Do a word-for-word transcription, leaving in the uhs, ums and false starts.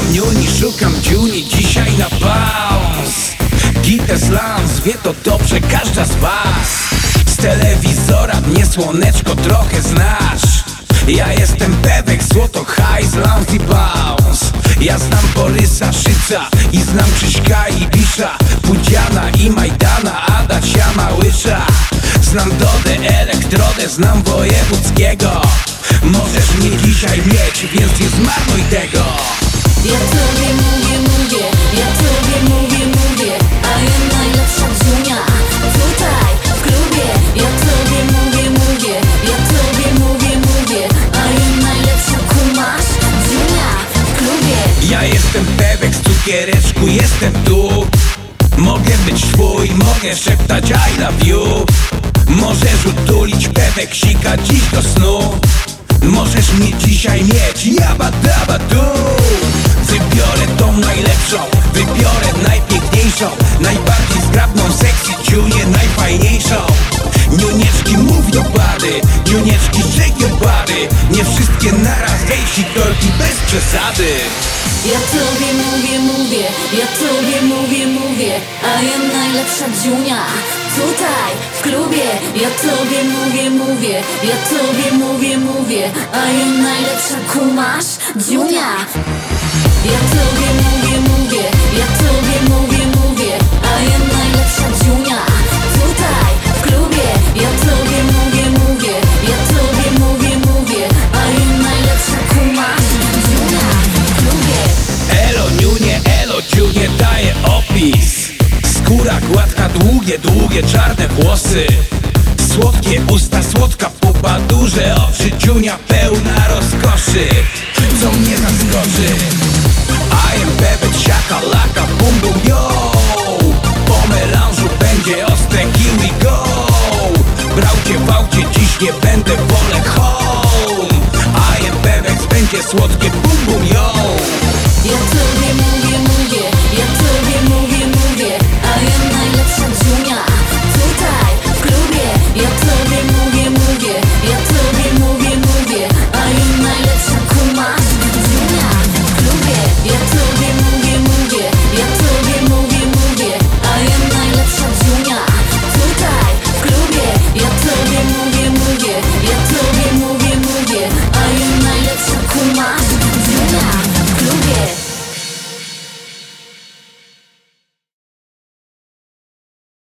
niuni, szukam dziuni, dzisiaj na bounce. Gitę slams, wie to dobrze każda z was. Z telewizora mnie słoneczko trochę znasz. Ja jestem Bebek, złoto, hajs, lounge i bounce. Ja znam Borysa, Szyca i znam Krzyśka i Bisza, Pudziana i Majdana, Adasia, Małysza. Znam Dodę, Elektrodę, znam Wojewódzkiego. Możesz mnie dzisiaj mieć, więc nie zmarnuj tego. Ja tobie mówię, mówię, ja tobie mówię, mówię, a ja najlepsza Dziunia tutaj w klubie. Ja tobie mówię, mówię, ja tobie mówię, mówię, a ja najlepsza kumasz Dziunia w klubie. Ja jestem Bebek z cukiereczku, jestem tu. Mogę być twój, mogę szeptać I love you. Możesz utulić Bebek, sika dziś do snu. Możesz mnie dzisiaj mieć, jaba daba du. Wybiorę tą najlepszą, wybiorę najpiękniejszą, najbardziej zgrabną, sexy Dziunię, najfajniejszą. Niunieczki mów do pary, niunieczki shake your body. Nie wszystkie naraz, hej sikorki, bez przesady. Ja tobie mówię, mówię, ja tobie mówię, mówię, a ja najlepsza Dziunia tutaj w klubie. Ja tobie mówię, mówię, ja tobie mówię, mówię, a ja najlepsza kumasz Dziunia. Ja tobie mówię, mówię, ja tobie mówię, mówię, a ja najlepsza Dziunia tutaj w klubie. Ja tobie mówię, mówię, ja tobie mówię, mówię, a ja najlepsza kumasz Dziunia w klubie. Elo niunie, elo Dziunie, daje opis. Skóra gładka, długie, długie czarne włosy. Słodkie usta, słodka pupa, duże oczy. Dziunia pełna rozkoszy, co mnie zaskoczy. I am Bebek, siaka, laka, bum bum yo. Po melanżu będzie ostre, here we go. Brałcie, wałcie, dziś nie będę, wolę home. I am Bebek, będzie słodkie, bum bum yo. Ja tobie mówię, mówię,